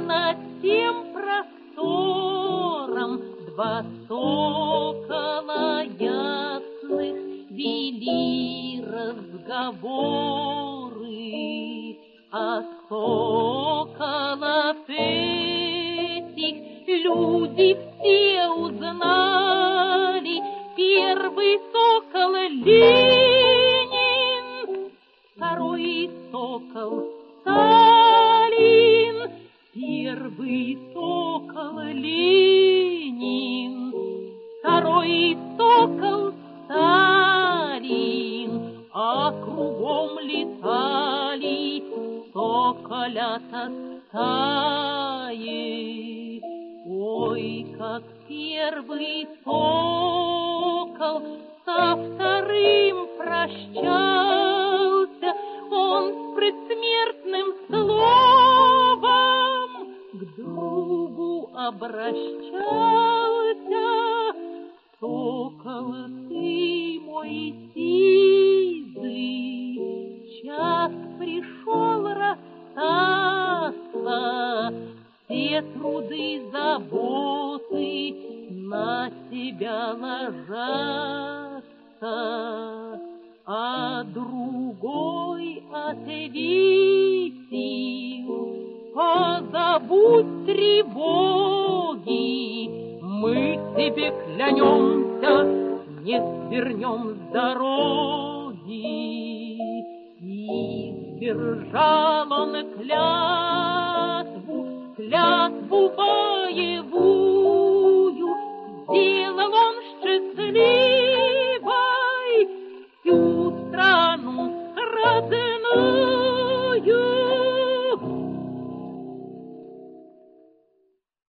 над тем простором два сокола ясных вели разговоры. А соколов этих люди все узнали. Первый сокол Ленин, второй сокол Сталин. Первый сокол Ленин, второй сокол Сталин. А кругом летали соколята стаи. Ой, как первый сокол со вторым прощался, он с предсмертным словом к другу обращался. Сокол ты мой сизый, час пришел расстаться, все труды, заботы на тебя ложатся. А другой ответил: позабудь тревоги, мы тебе клянемся, не свернем с дороги. И сдержал он клятву боевую.